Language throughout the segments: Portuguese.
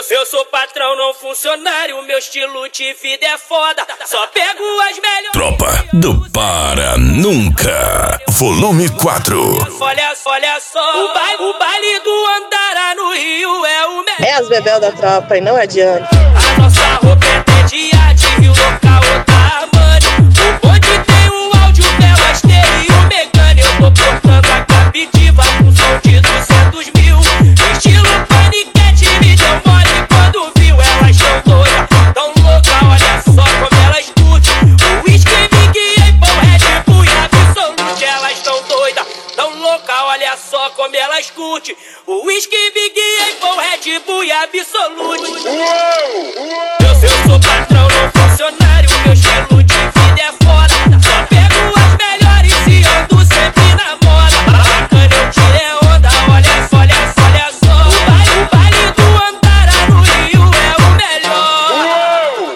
Eu sou patrão, não funcionário. Meu estilo de vida é foda. Só pego as melhores. Tropa do Para Nunca, volume 4. Olha só, o baile do Andara no Rio é o melhor. É as bebel da tropa e não adianta. A nossa roupa é de arte, Rio local da Armani. O bonde tem um áudio, belo estéreo mecânico. Eu tô portando a captiva com som de 200 mil. Estilo paniquete, me deu mole quando viu. Elas tão doidas, tão louca, olha só como elas curtem. O whisky, Big Apple, Red Bull e Absolute. Elas tão doidas, tão louca, olha só como elas curtem. O whisky, Big Apple, Red Bull e Absolute. Eu sou patrão, não funcionário. Meu estilo de vida é foda. Só pego as melhores e ando sempre na moda. Bacana, eu tirei onda, olha só. O baile do Andara no Rio é o melhor.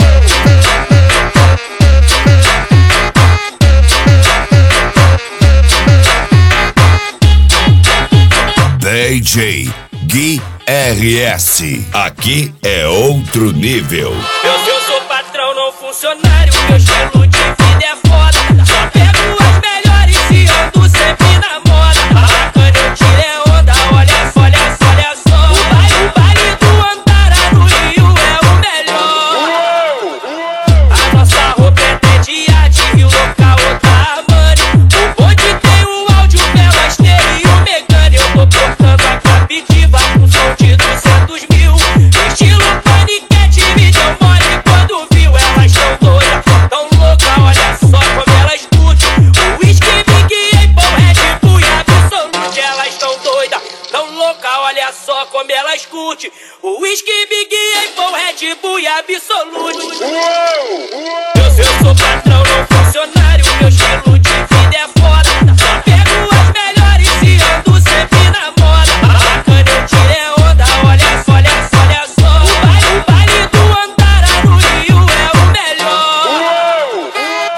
DJ Gui RS, aqui é outro nível. Eu sou patrão, não funcionário. Meu estilo de vida é foda. Só pego as melhores e ando sempre na moda. Bacana, eu tirei onda, olha só. O baile do Andara no Rio é o melhor. A nossa roupa é de arte, Rio local da Armani. O bonde tem um áudio, belo estéreo mecânico. Eu tô portando a captiva com som de 200 mil. Estilo paniquete, me deu mole quando viu. Elas tão doidas, tão louca, olha só como elas curtem. O whisky, Big Apple, Red Bull e Absolute. Elas tão doidas, tão louca, olha só como elas curtem. O whisky, Big Apple, Red Bull e Absolute. Eu sou patrão, não funcionário. Meu estilo de vida é foda. Só pego as melhores e ando sempre na moda. Bacana, eu tirei onda, olha só. O baile do Andara no Rio é o melhor.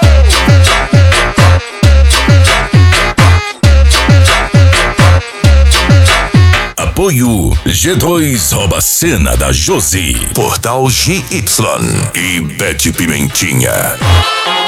Apoio G2 Rouba Cena da Josi, Portal GY e Bete Pimentinha.